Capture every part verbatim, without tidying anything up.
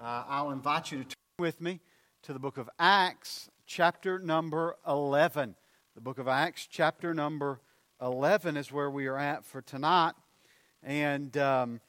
uh, I'll invite you to turn with me to the book of Acts, chapter number eleven. The book of Acts, chapter number eleven is where we are at for tonight. And um,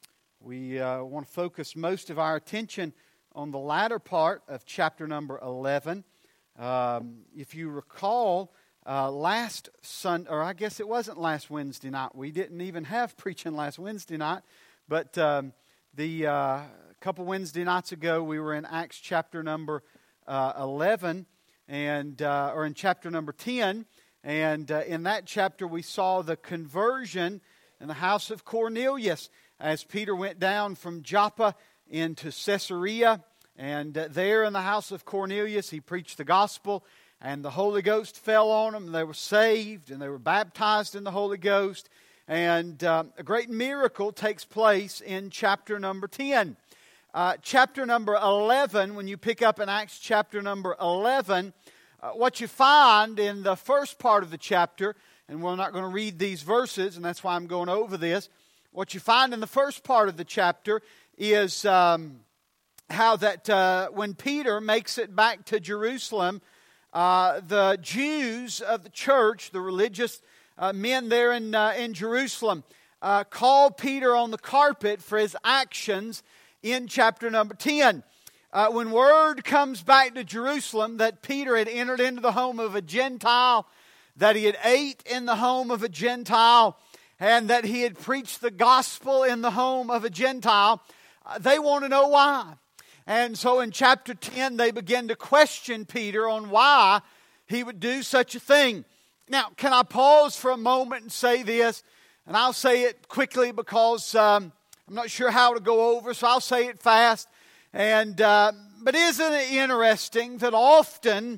we uh, want to focus most of our attention on the latter part of chapter number eleven. Um, if you recall, uh, last Sunday, or I guess it wasn't last Wednesday night. We didn't even have preaching last Wednesday night. But um, the uh, couple Wednesday nights ago, we were in Acts chapter number uh, eleven, and uh, or in chapter number ten. And uh, in that chapter, we saw the conversion in the house of Cornelius as Peter went down from Joppa into Caesarea. And uh, there in the house of Cornelius, he preached the gospel, and the Holy Ghost fell on them. They were saved, and they were baptized in the Holy Ghost. And uh, a great miracle takes place in chapter number ten. Uh, chapter number eleven, when you pick up in Acts chapter number eleven, uh, what you find in the first part of the chapter, and we're not going to read these verses, and that's why I'm going over this. What you find in the first part of the chapter is um, how that uh, when Peter makes it back to Jerusalem, uh, the Jews of the church, the religious uh, men there in, uh, in Jerusalem, uh, call Peter on the carpet for his actions in chapter number ten. Uh, when word comes back to Jerusalem that Peter had entered into the home of a Gentile, that he had ate in the home of a Gentile, and that he had preached the gospel in the home of a Gentile, uh, they want to know why. And so in chapter ten, they begin to question Peter on why he would do such a thing. Now, can I pause for a moment and say this? And I'll say it quickly because um, I'm not sure how to go over, so I'll say it fast. And uh, but isn't it interesting that often,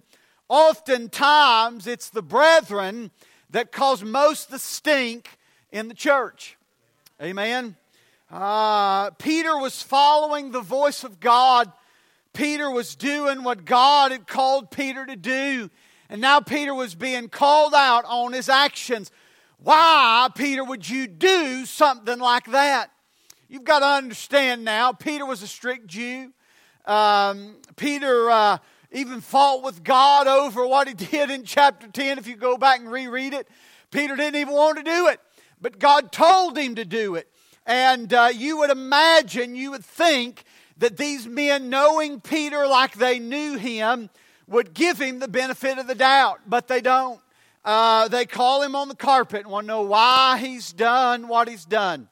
oftentimes, it's the brethren that cause most of the stink in the church? Amen. Uh, Peter was following the voice of God. Peter was doing what God had called Peter to do. And now Peter was being called out on his actions. Why, Peter, would you do something like that? You've got to understand now, Peter was a strict Jew. Um, Peter uh, even fought with God over what he did in chapter ten. If you go back and reread it, Peter didn't even want to do it. But God told him to do it. And uh, you would imagine, you would think that these men, knowing Peter like they knew him, would give him the benefit of the doubt. But they don't. Uh, they call him on the carpet and want to know why he's done what he's done.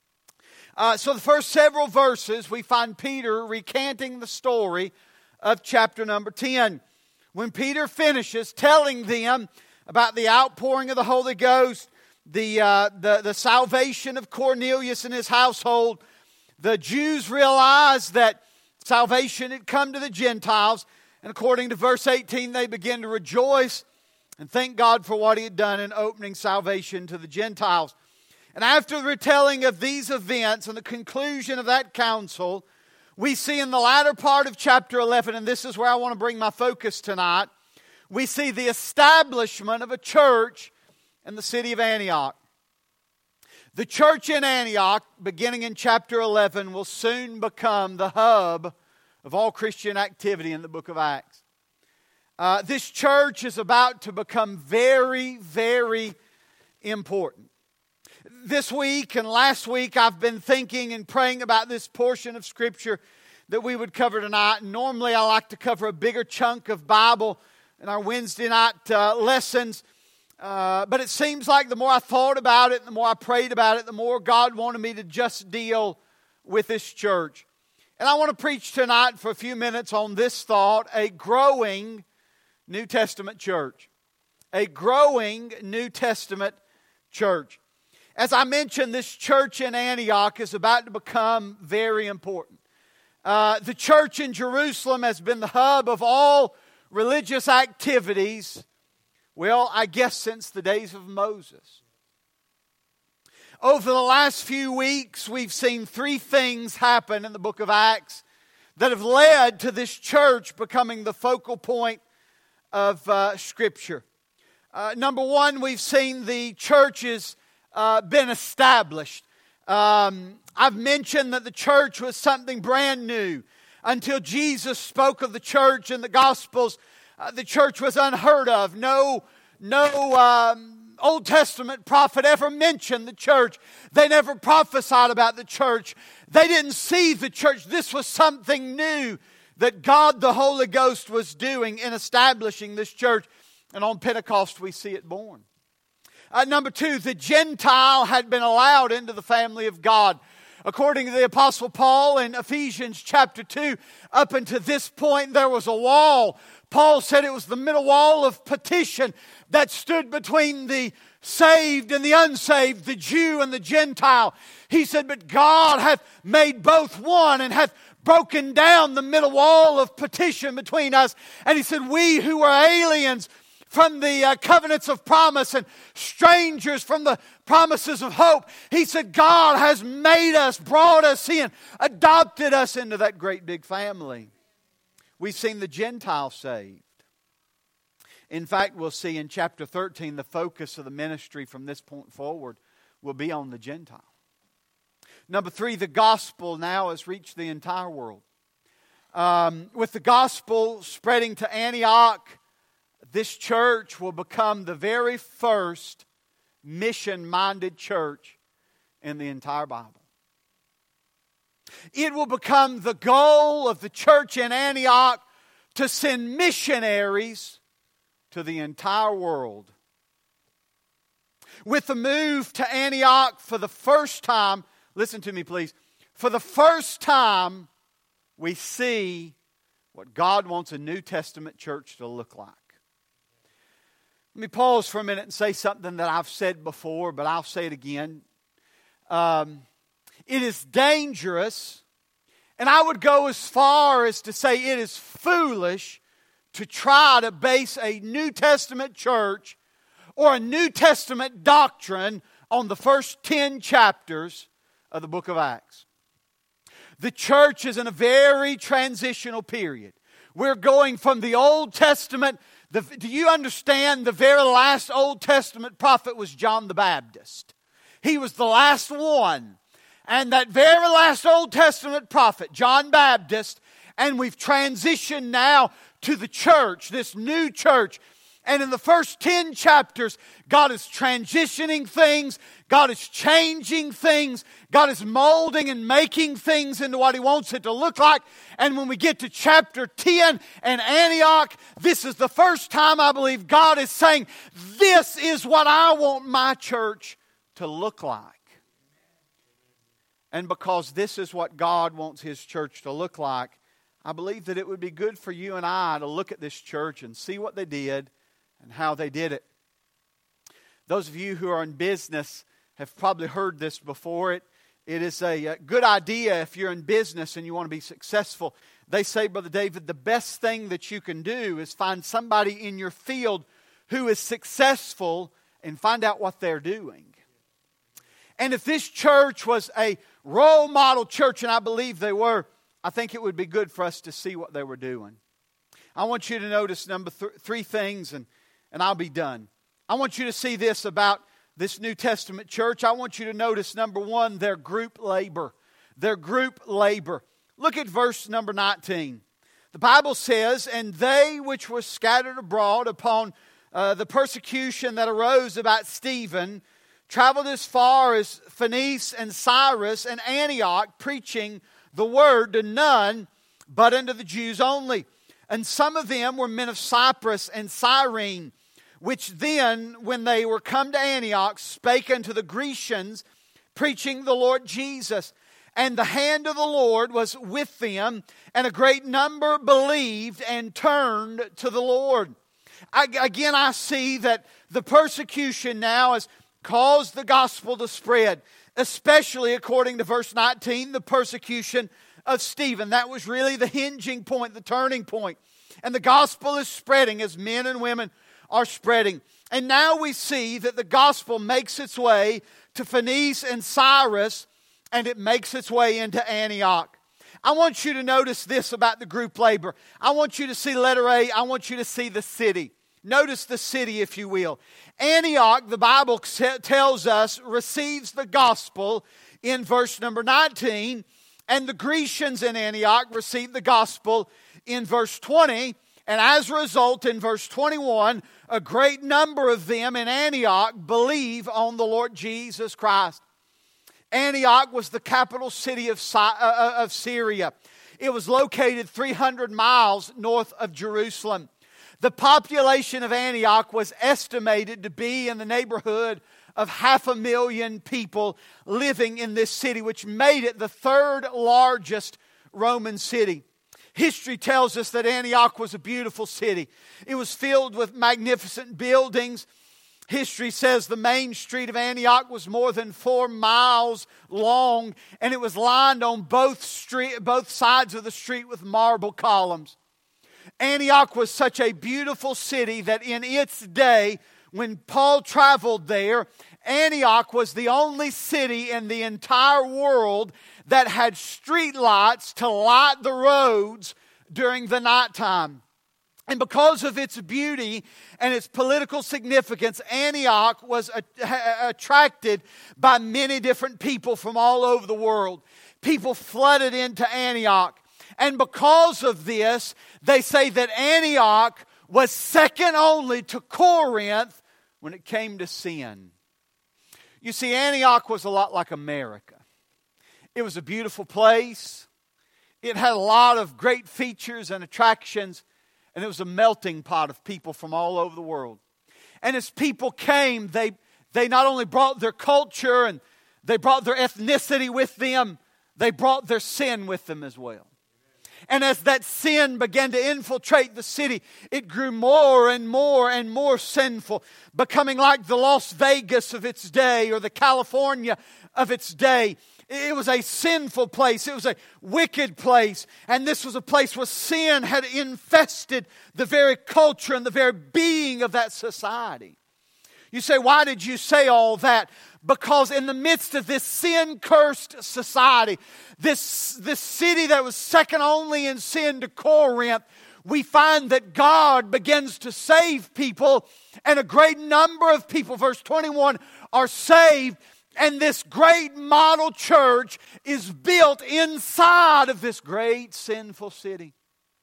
Uh, so the first several verses, we find Peter recanting the story of chapter number ten. When Peter finishes telling them about the outpouring of the Holy Ghost, the, uh, the, the salvation of Cornelius and his household, the Jews realized that salvation had come to the Gentiles. And according to verse eighteen, they began to rejoice and thank God for what he had done in opening salvation to the Gentiles. And after the retelling of these events and the conclusion of that council, we see in the latter part of chapter eleven, and this is where I want to bring my focus tonight, we see the establishment of a church in the city of Antioch. The church in Antioch, beginning in chapter eleven, will soon become the hub of all Christian activity in the book of Acts. Uh, this church is about to become very, very important. This week and last week, I've been thinking and praying about this portion of Scripture that we would cover tonight. And normally, I like to cover a bigger chunk of Bible in our Wednesday night uh, lessons. Uh, but it seems like the more I thought about it, the more I prayed about it, the more God wanted me to just deal with this church. And I want to preach tonight for a few minutes on this thought: a growing New Testament church. A growing New Testament church. As I mentioned, this church in Antioch is about to become very important. Uh, the church in Jerusalem has been the hub of all religious activities, well, I guess since the days of Moses. Over the last few weeks, we've seen three things happen in the book of Acts that have led to this church becoming the focal point of uh, Scripture. Uh, number one, we've seen the church's Uh, been established. Um, I've mentioned that the church was something brand new. Until Jesus spoke of the church in the Gospels, uh, the church was unheard of. No, no um, Old Testament prophet ever mentioned the church. They never prophesied about the church. They didn't see the church. This was something new that God the Holy Ghost was doing in establishing this church. And on Pentecost we see it born. Uh, number two, the Gentile had been allowed into the family of God. According to the Apostle Paul in Ephesians chapter two, up until this point there was a wall. Paul said it was the middle wall of partition that stood between the saved and the unsaved, the Jew and the Gentile. He said, but God hath made both one and hath broken down the middle wall of partition between us. And he said, we who were aliens from the uh, covenants of promise and strangers from the promises of hope. He said, God has made us, brought us in, adopted us into that great big family. We've seen the Gentiles saved. In fact, we'll see in chapter thirteen, the focus of the ministry from this point forward will be on the Gentile. Number three, the gospel now has reached the entire world. Um, with the gospel spreading to Antioch, this church will become the very first mission-minded church in the entire Bible. It will become the goal of the church in Antioch to send missionaries to the entire world. With the move to Antioch for the first time, listen to me please, for the first time we see what God wants a New Testament church to look like. Let me pause for a minute and say something that I've said before, but I'll say it again. Um, it is dangerous, and I would go as far as to say it is foolish to try to base a New Testament church or a New Testament doctrine on the first ten chapters of the book of Acts. The church is in a very transitional period. We're going from the Old Testament. The, do you understand the very last Old Testament prophet was John the Baptist? He was the last one. And that very last Old Testament prophet, John Baptist, and we've transitioned now to the church, this new church. And in the first ten chapters, God is transitioning things. God is changing things. God is molding and making things into what He wants it to look like. And when we get to chapter ten and Antioch, this is the first time I believe God is saying, this is what I want my church to look like. And because this is what God wants His church to look like, I believe that it would be good for you and I to look at this church and see what they did and how they did it. Those of you who are in business have probably heard this before. It, it is a, a good idea if you're in business and you want to be successful. They say, Brother David, the best thing that you can do is find somebody in your field who is successful and find out what they're doing. And if this church was a role model church, and I believe they were, I think it would be good for us to see what they were doing. I want you to notice number th- three things, and And I'll be done. I want you to see this about this New Testament church. I want you to notice, number one, their group labor. Their group labor. Look at verse number nineteen. The Bible says, and they which were scattered abroad upon uh, the persecution that arose about Stephen traveled as far as Phoenice and Cyrus and Antioch, preaching the word to none but unto the Jews only. And some of them were men of Cyprus and Cyrene, which then, when they were come to Antioch, spake unto the Grecians, preaching the Lord Jesus. And the hand of the Lord was with them, and a great number believed and turned to the Lord. I, again, I see that the persecution now has caused the gospel to spread, especially according to verse nineteen, the persecution of Stephen. That was really the hinging point, the turning point. And the gospel is spreading as men and women are spreading. And now we see that the gospel makes its way to Phoenice and Cyrus, and it makes its way into Antioch. I want you to notice this about the group labor. I want you to see letter A. I want you to see the city. Notice the city, if you will. Antioch, the Bible tells us, receives the gospel in verse number nineteen. And the Grecians in Antioch received the gospel in verse twenty. And as a result, in verse twenty-one, a great number of them in Antioch believe on the Lord Jesus Christ. Antioch was the capital city of Syria. It was located three hundred miles north of Jerusalem. The population of Antioch was estimated to be in the neighborhood of half a million people living in this city, which made it the third largest Roman city. History tells us that Antioch was a beautiful city. It was filled with magnificent buildings. History says the main street of Antioch was more than four miles long, and it was lined on both street, both sides of the street with marble columns. Antioch was such a beautiful city that in its day, when Paul traveled there, Antioch was the only city in the entire world that had street lights to light the roads during the nighttime. And because of its beauty and its political significance, Antioch was attracted by many different people from all over the world. People flooded into Antioch. And because of this, they say that Antioch was second only to Corinth when it came to sin. You see, Antioch was a lot like America. It was a beautiful place. It had a lot of great features and attractions. And it was a melting pot of people from all over the world. And as people came, they, they not only brought their culture and they brought their ethnicity with them, they brought their sin with them as well. And as that sin began to infiltrate the city, it grew more and more and more sinful, becoming like the Las Vegas of its day or the California of its day. It was a sinful place. It was a wicked place. And this was a place where sin had infested the very culture and the very being of that society. You say, why did you say all that? Because in the midst of this sin-cursed society, this, this city that was second only in sin to Corinth, we find that God begins to save people, and a great number of people, verse twenty-one, are saved, and this great model church is built inside of this great sinful city.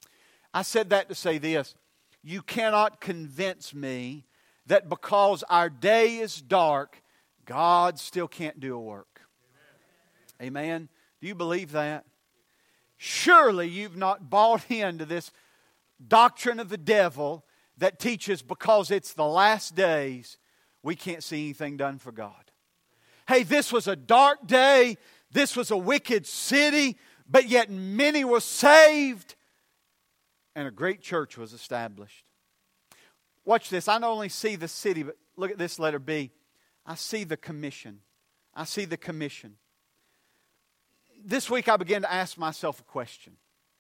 I said that to say this: you cannot convince me that because our day is dark, God still can't do a work. Amen. Amen. Do you believe that? Surely you've not bought into this doctrine of the devil that teaches because it's the last days, we can't see anything done for God. Hey, this was a dark day. This was a wicked city, but yet many were saved and a great church was established. Watch this. I not only see the city, but look at this letter B. I see the commission. I see the commission. This week I began to ask myself a question.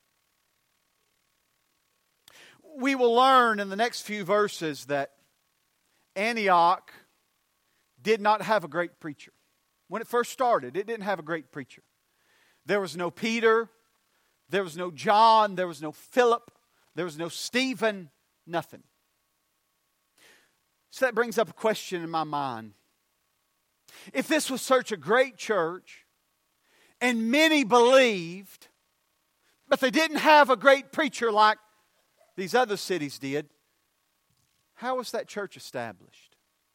We will learn in the next few verses that Antioch did not have a great preacher. When it first started, it didn't have a great preacher. There was no Peter. There was no John. There was no Philip. There was no Stephen. Nothing. So that brings up a question in my mind. If this was such a great church, and many believed, but they didn't have a great preacher like these other cities did, how was that church established?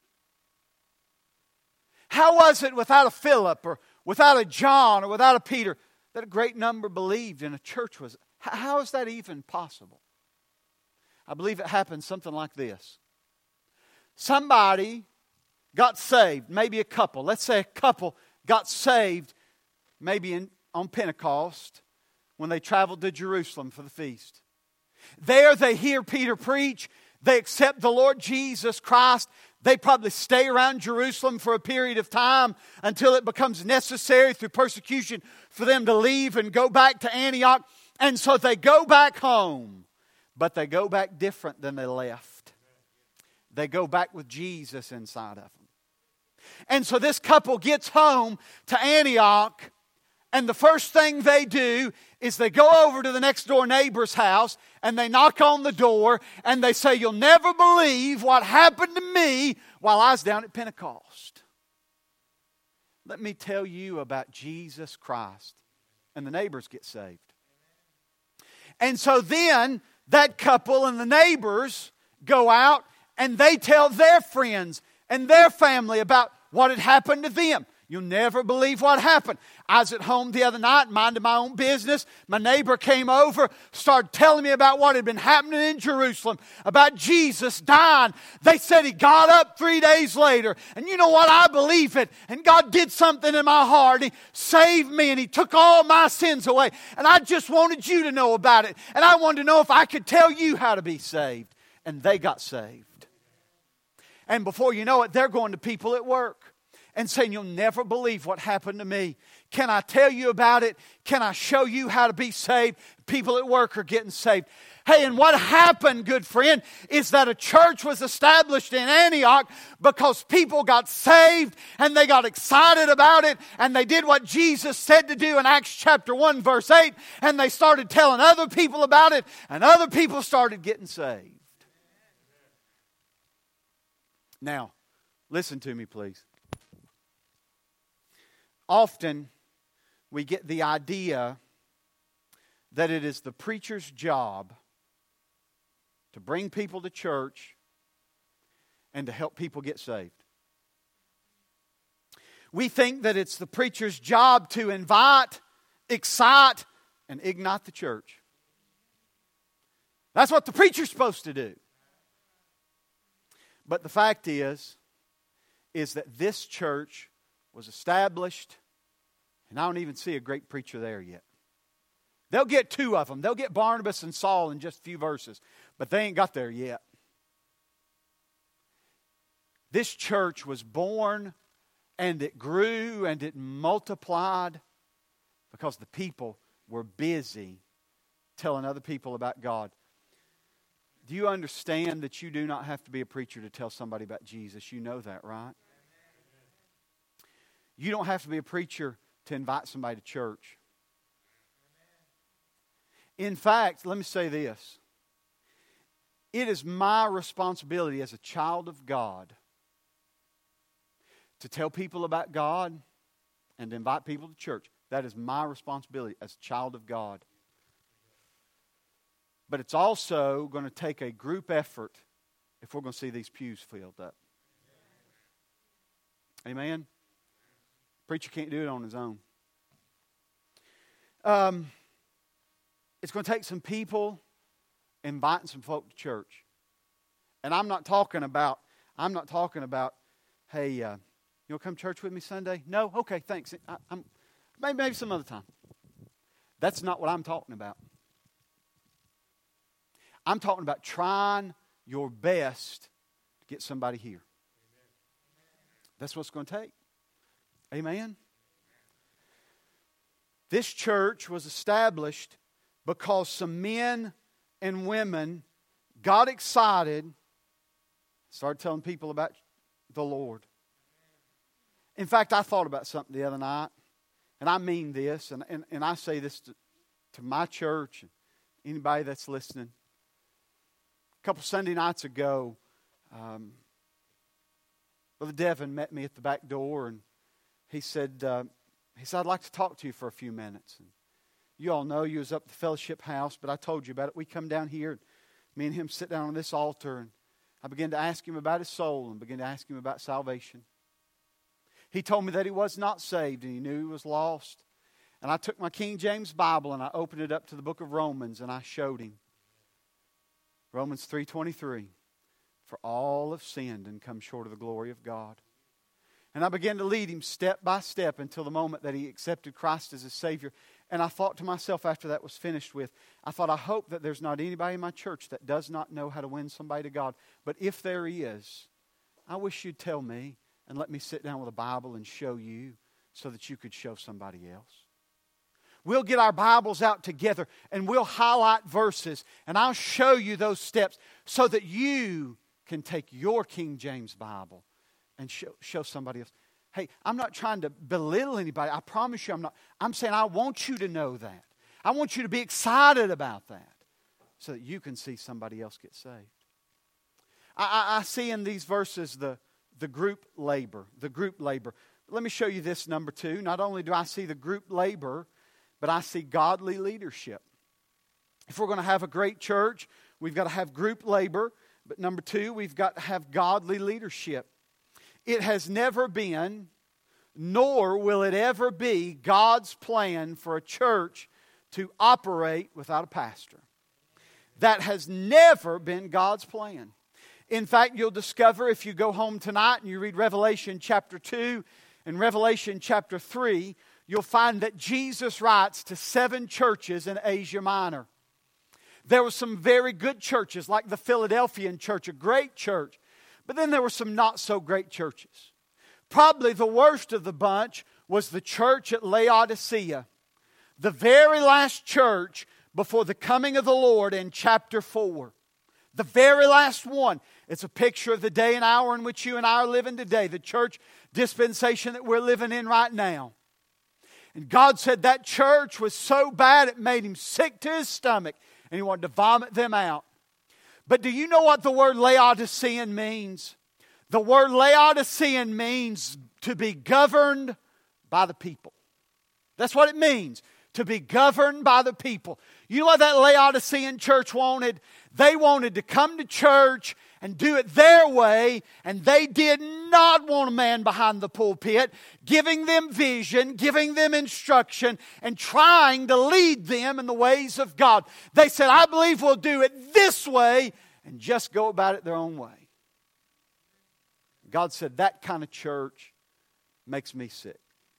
How was it without a Philip or without a John or without a Peter that a great number believed and a church was? How is that even possible? I believe it happened something like this. Somebody got saved, maybe a couple. Let's say a couple got saved maybe in, on Pentecost when they traveled to Jerusalem for the feast. There they hear Peter preach. They accept the Lord Jesus Christ. They probably stay around Jerusalem for a period of time until it becomes necessary through persecution for them to leave and go back to Antioch. And so they go back home, but they go back different than they left. They go back with Jesus inside of them. And so this couple gets home to Antioch, and the first thing they do is they go over to the next door neighbor's house and they knock on the door and they say, "You'll never believe what happened to me while I was down at Pentecost." Let me tell you about Jesus Christ. and the neighbors get saved. And so then that couple and the neighbors go out and they tell their friends and their family about what had happened to them. You'll never believe what happened. I was at home the other night, minding my own business. My neighbor came over, started telling me about what had been happening in Jerusalem, about Jesus dying. They said He got up three days later. And you know what? I believe it. And God did something in my heart. He saved me and He took all my sins away. And I just wanted you to know about it. And I wanted to know if I could tell you how to be saved. And they got saved. And before you know it, they're going to people at work and saying, you'll never believe what happened to me. Can I tell you about it? Can I show you how to be saved? People at work are getting saved. Hey, and what happened, good friend, is that a church was established in Antioch because people got saved and they got excited about it and they did what Jesus said to do in Acts chapter one verse eight, and they started telling other people about it and other people started getting saved. Now, listen to me, please. Often, we get the idea that it is the preacher's job to bring people to church and to help people get saved. We think that it's the preacher's job to invite, excite, and ignite the church. That's what the preacher's supposed to do. But the fact is, is that this church was established, and I don't even see a great preacher there yet. They'll get two of them. They'll get Barnabas and Saul in just a few verses, but they ain't got there yet. This church was born, and it grew, and it multiplied because the people were busy telling other people about God. Do you understand that you do not have to be a preacher to tell somebody about Jesus? You know that, right? You don't have to be a preacher to invite somebody to church. In fact, let me say this. It is my responsibility as a child of God to tell people about God and to invite people to church. That is my responsibility as a child of God. But it's also going to take a group effort if we're going to see these pews filled up. Amen? Preacher can't do it on his own. Um, it's going to take some people inviting some folk to church. And I'm not talking about, I'm not talking about, hey, uh, you want to come to church with me Sunday? No? Okay, thanks. I, I'm, maybe, maybe some other time. That's not what I'm talking about. I'm talking about trying your best to get somebody here. That's what it's going to take. Amen? This church was established because some men and women got excited, started telling people about the Lord. In fact, I thought about something the other night, and I mean this, and, and, and I say this to, to my church, and anybody that's listening. A couple Sunday nights ago, um, Brother Devin met me at the back door, and he said, uh, he said, I'd like to talk to you for a few minutes. And you all know you was up at the fellowship house, but I told you about it. We come down here, and me and him sit down on this altar, and I began to ask him about his soul and began to ask him about salvation. He told me that he was not saved, and he knew he was lost. And I took my King James Bible, and I opened it up to the book of Romans, and I showed him. Romans three twenty-three. For all have sinned and come short of the glory of God. And I began to lead him step by step until the moment that he accepted Christ as his Savior. And I thought to myself after that was finished with, I thought, I hope that there's not anybody in my church that does not know how to win somebody to God. But if there is, I wish you'd tell me and let me sit down with a Bible and show you so that you could show somebody else. We'll get our Bibles out together and we'll highlight verses and I'll show you those steps so that you can take your King James Bible and show, show somebody else. Hey, I'm not trying to belittle anybody. I promise you I'm not. I'm saying I want you to know that. I want you to be excited about that so that you can see somebody else get saved. I, I, I see in these verses the, the group labor. The group labor. Let me show you this number two. Not only do I see the group labor, but I see godly leadership. If we're going to have a great church, we've got to have group labor. But number two, we've got to have godly leadership. It has never been, nor will it ever be, God's plan for a church to operate without a pastor. That has never been God's plan. In fact, you'll discover if you go home tonight and you read Revelation chapter two and Revelation chapter three, you'll find that Jesus writes to seven churches in Asia Minor. There were some very good churches like the Philadelphian church, a great church. But then there were some not so great churches. Probably the worst of the bunch was the church at Laodicea. The very last church before the coming of the Lord in chapter four. The very last one. It's a picture of the day and hour in which you and I are living today. The church dispensation that we're living in right now. And God said that church was so bad it made Him sick to His stomach. And He wanted to vomit them out. But do you know what the word Laodicean means? The word Laodicean means to be governed by the people. That's what it means. To be governed by the people. You know what that Laodicean church wanted? They wanted to come to church and do it their way, and they did not want a man behind the pulpit giving them vision, giving them instruction, and trying to lead them in the ways of God. They said, I believe we'll do it this way, and just go about it their own way. God said, that kind of church makes me sick.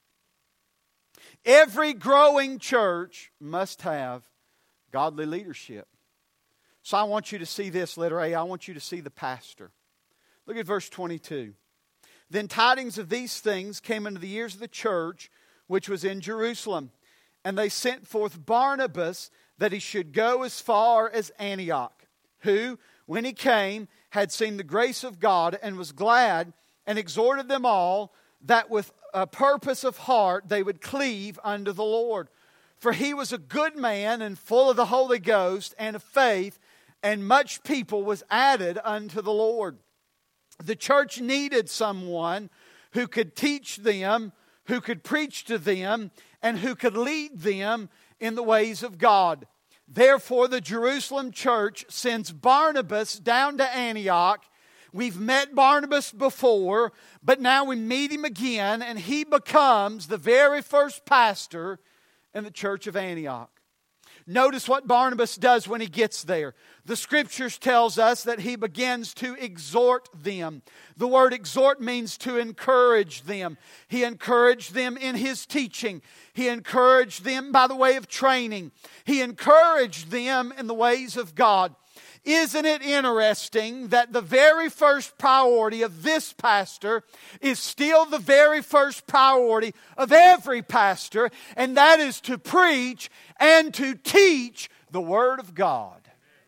Every growing church must have godly leadership. So I want you to see this, letter A. I want you to see the pastor. Look at verse twenty-two. Then tidings of these things came into the ears of the church, which was in Jerusalem. And they sent forth Barnabas, that he should go as far as Antioch, who, when he came, had seen the grace of God, and was glad, and exhorted them all, that with a purpose of heart they would cleave unto the Lord. For he was a good man, and full of the Holy Ghost, and of faith, and much people was added unto the Lord. The church needed someone who could teach them, who could preach to them, and who could lead them in the ways of God. Therefore, the Jerusalem church sends Barnabas down to Antioch. We've met Barnabas before, but now we meet him again, and he becomes the very first pastor in the church of Antioch. Notice what Barnabas does when he gets there. The Scriptures tells us that he begins to exhort them. The word exhort means to encourage them. He encouraged them in his teaching. He encouraged them by the way of training. He encouraged them in the ways of God. Isn't it interesting that the very first priority of this pastor is still the very first priority of every pastor, and that is to preach and to teach the Word of God.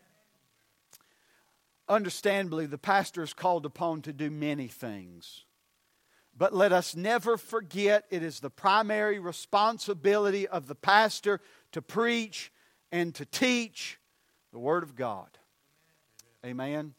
Understandably, the pastor is called upon to do many things. But let us never forget it is the primary responsibility of the pastor to preach and to teach the Word of God. Amen.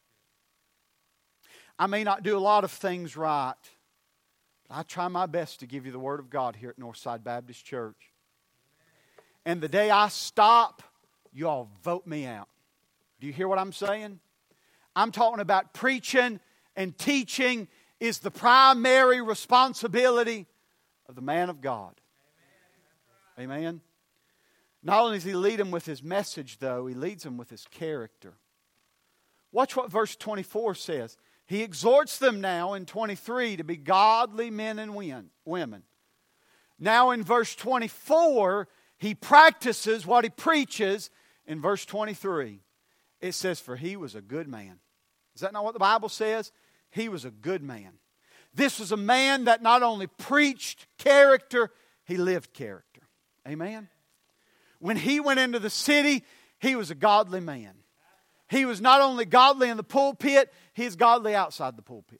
I may not do a lot of things right, but I try my best to give you the Word of God here at Northside Baptist Church. And the day I stop, you all vote me out. Do you hear what I'm saying? I'm talking about preaching and teaching is the primary responsibility of the man of God. Amen. Not only does he lead them with his message, though, he leads them with his character. Watch what verse twenty-four says. He exhorts them now in twenty-three to be godly men and women. Now in verse twenty-four, he practices what he preaches in verse twenty-three. It says, for he was a good man. Is that not what the Bible says? He was a good man. This was a man that not only preached character, he lived character. Amen? When he went into the city, he was a godly man. He was not only godly in the pulpit, he's godly outside the pulpit.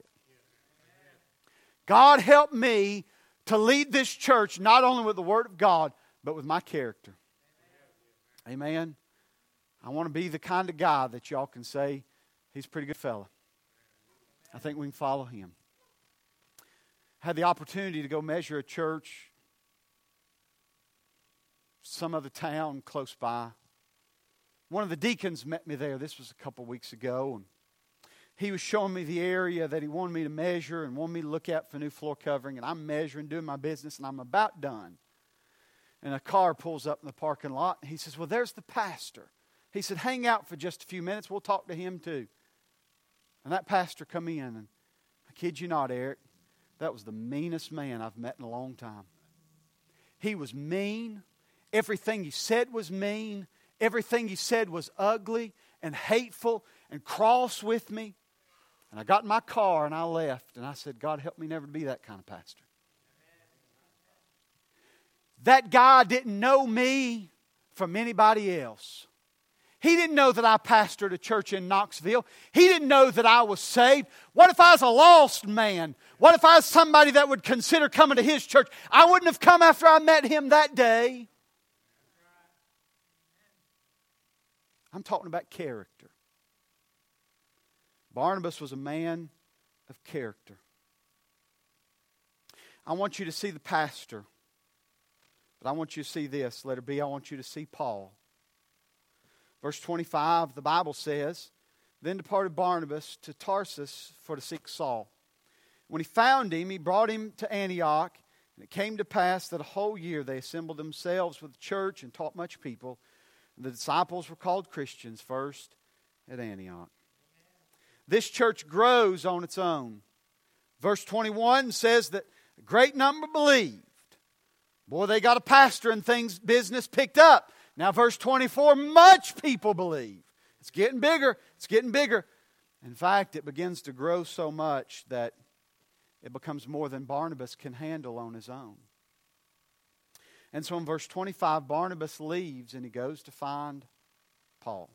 God help me to lead this church not only with the Word of God, but with my character. Amen. I want to be the kind of guy that y'all can say, he's a pretty good fella. I think we can follow him. I had the opportunity to go measure a church some other town close by. One of the deacons met me there. This was a couple weeks ago. And he was showing me the area that he wanted me to measure and wanted me to look at for new floor covering. And I'm measuring, doing my business, and I'm about done. And a car pulls up in the parking lot. And he says, well, there's the pastor. He said, hang out for just a few minutes. We'll talk to him too. And that pastor come in. And I kid you not, Eric, that was the meanest man I've met in a long time. He was mean. Everything he said was mean. Everything he said was ugly and hateful and cross with me. And I got in my car and I left. And I said, God, help me never to be that kind of pastor. That guy didn't know me from anybody else. He didn't know that I pastored a church in Knoxville. He didn't know that I was saved. What if I was a lost man? What if I was somebody that would consider coming to his church? I wouldn't have come after I met him that day. I'm talking about character. Barnabas was a man of character. I want you to see the pastor. But I want you to see this. Letter B, I want you to see Paul. Verse twenty-five, the Bible says, then departed Barnabas to Tarsus for to seek Saul. When he found him, he brought him to Antioch. And it came to pass that a whole year they assembled themselves with the church and taught much people. The disciples were called Christians first at Antioch. This church grows on its own. Verse twenty-one says that a great number believed. Boy, they got a pastor and things, business picked up. Now verse twenty-four, much people believe. It's getting bigger. It's getting bigger. In fact, it begins to grow so much that it becomes more than Barnabas can handle on his own. And so in verse twenty-five, Barnabas leaves and he goes to find Paul.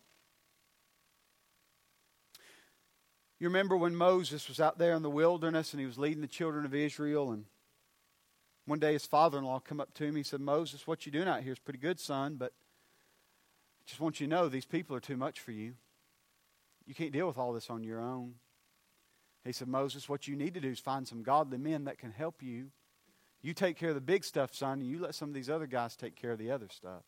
You remember when Moses was out there in the wilderness and he was leading the children of Israel, and one day his father-in-law come up to him. He said, Moses, what you doing out here is pretty good, son, but I just want you to know these people are too much for you. You can't deal with all this on your own. He said, Moses, what you need to do is find some godly men that can help you. You take care of the big stuff, son, and you let some of these other guys take care of the other stuff.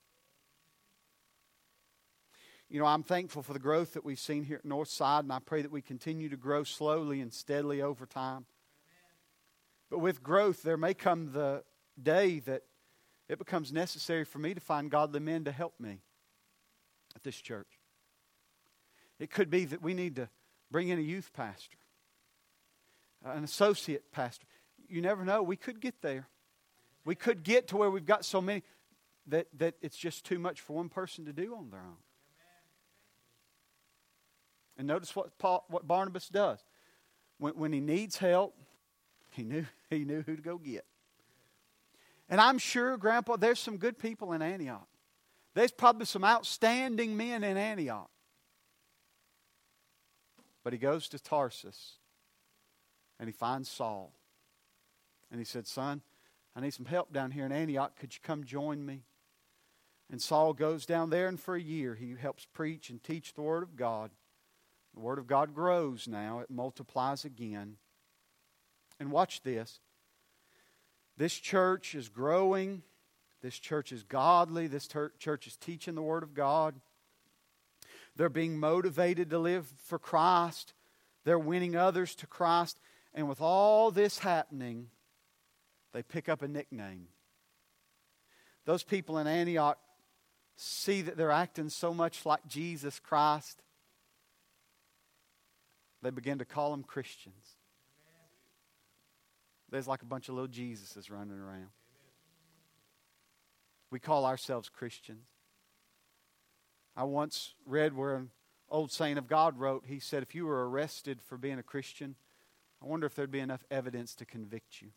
You know, I'm thankful for the growth that we've seen here at Northside, and I pray that we continue to grow slowly and steadily over time. But with growth, there may come the day that it becomes necessary for me to find godly men to help me at this church. It could be that we need to bring in a youth pastor, an associate pastor. You never know. We could get there. We could get to where we've got so many that, that it's just too much for one person to do on their own. And notice what Paul, what Barnabas does. When, when he needs help, he knew, he knew who to go get. And I'm sure, Grandpa, there's some good people in Antioch. There's probably some outstanding men in Antioch. But he goes to Tarsus and he finds Saul. And he said, son, I need some help down here in Antioch. Could you come join me? And Saul goes down there, and for a year he helps preach and teach the Word of God. The Word of God grows now. It multiplies again. And watch this. This church is growing. This church is godly. This ter- church is teaching the Word of God. They're being motivated to live for Christ. They're winning others to Christ. And with all this happening, they pick up a nickname. Those people in Antioch see that they're acting so much like Jesus Christ. They begin to call them Christians. There's like a bunch of little Jesuses running around. We call ourselves Christians. I once read where an old saint of God wrote, he said, if you were arrested for being a Christian, I wonder if there'd be enough evidence to convict you.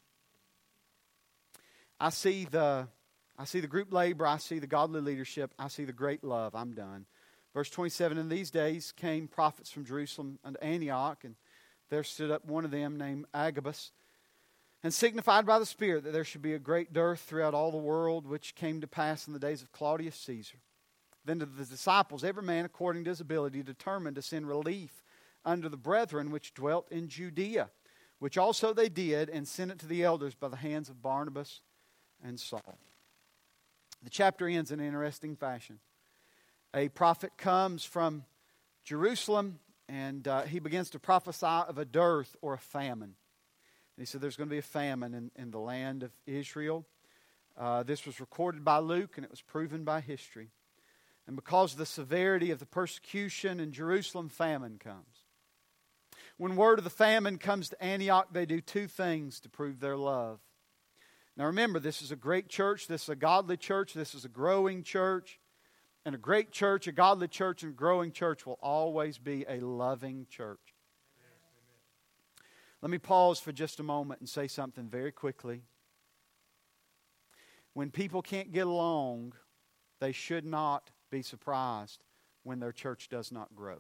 I see the, I see the group labor, I see the godly leadership, I see the great love. I'm done. Verse twenty-seven, in these days came prophets from Jerusalem unto Antioch, and there stood up one of them named Agabus, and signified by the Spirit that there should be a great dearth throughout all the world, which came to pass in the days of Claudius Caesar. Then to the disciples, every man according to his ability, determined to send relief unto the brethren which dwelt in Judea, which also they did, and sent it to the elders by the hands of Barnabas and Saul. The chapter ends in an interesting fashion. A prophet comes from Jerusalem, and uh, he begins to prophesy of a dearth or a famine. And he said there's going to be a famine in, in the land of Israel. Uh, this was recorded by Luke, and it was proven by history. And because of the severity of the persecution in Jerusalem, famine comes. When word of the famine comes to Antioch, they do two things to prove their love. Now remember, this is a great church. This is a godly church. This is a growing church. And a great church, a godly church, and a growing church will always be a loving church. Let me pause for just a moment and say something very quickly. When people can't get along, they should not be surprised when their church does not grow.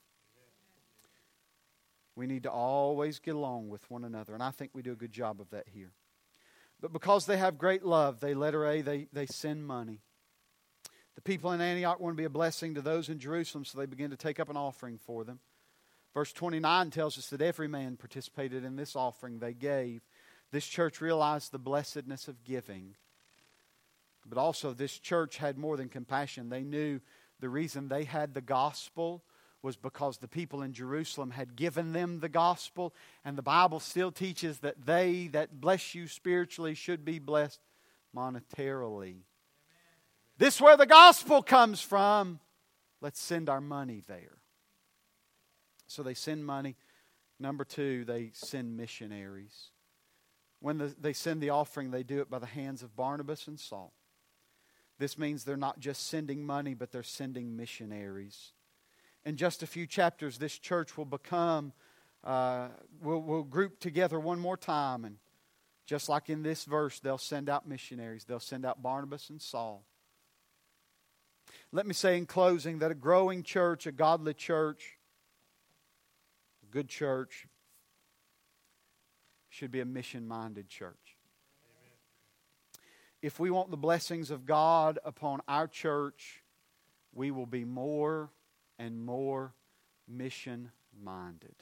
We need to always get along with one another, and I think we do a good job of that here. But because they have great love, they, letter A, they, they send money. The people in Antioch want to be a blessing to those in Jerusalem, so they begin to take up an offering for them. Verse twenty-nine tells us that every man participated in this offering they gave. This church realized the blessedness of giving. But also this church had more than compassion. They knew the reason they had the gospel was because the people in Jerusalem had given them the gospel. And the Bible still teaches that they that bless you spiritually should be blessed monetarily. Amen. This is where the gospel comes from. Let's send our money there. So they send money. Number two, they send missionaries. When the, they send the offering, they do it by the hands of Barnabas and Saul. This means they're not just sending money, but they're sending missionaries. In just a few chapters, this church will become, uh, we'll, we'll group together one more time. And just like in this verse, they'll send out missionaries. They'll send out Barnabas and Saul. Let me say in closing that a growing church, a godly church, a good church, should be a mission-minded church. Amen. If we want the blessings of God upon our church, we will be more and more mission-minded.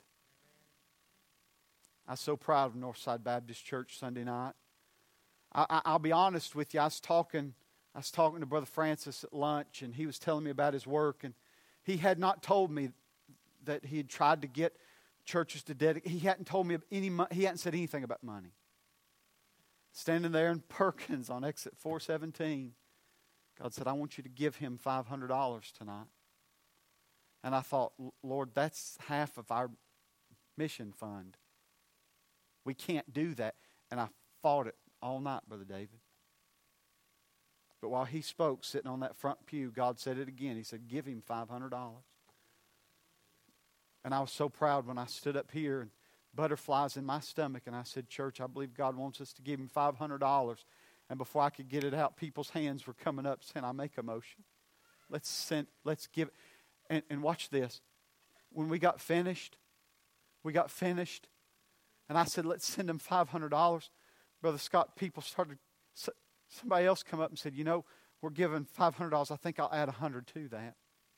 I was so proud of Northside Baptist Church Sunday night. I, I, I'll be honest with you. I was talking, I was talking to Brother Francis at lunch, and he was telling me about his work, and he had not told me that he had tried to get churches to dedicate. He hadn't told me any. He hadn't said anything about money. Standing there in Perkins on exit four seventeen, God said, "I want you to give him five hundred dollars tonight." And I thought, Lord, that's half of our mission fund. We can't do that. And I fought it all night, Brother David. But while he spoke, sitting on that front pew, God said it again. He said, give him five hundred dollars. And I was so proud when I stood up here and butterflies in my stomach. And I said, church, I believe God wants us to give him five hundred dollars. And before I could get it out, people's hands were coming up saying, I make a motion. Let's send, let's give it. And, and watch this. When we got finished, we got finished. And I said, let's send him five hundred dollars. Brother Scott, people started, somebody else come up and said, you know, we're giving five hundred dollars. I think I'll add one hundred dollars to that.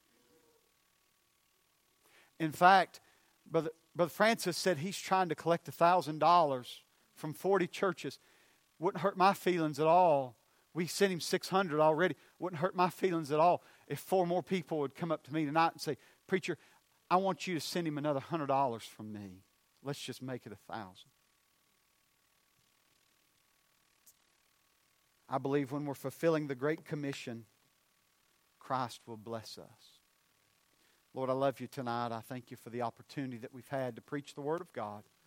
In fact, Brother, Brother Francis said he's trying to collect one thousand dollars from forty churches. Wouldn't hurt my feelings at all. We sent him six hundred dollars already. Wouldn't hurt my feelings at all if four more people would come up to me tonight and say, preacher, I want you to send him another one hundred dollars from me. Let's just make it one thousand dollars. I believe when we're fulfilling the Great Commission, Christ will bless us. Lord, I love you tonight. I thank you for the opportunity that we've had to preach the Word of God.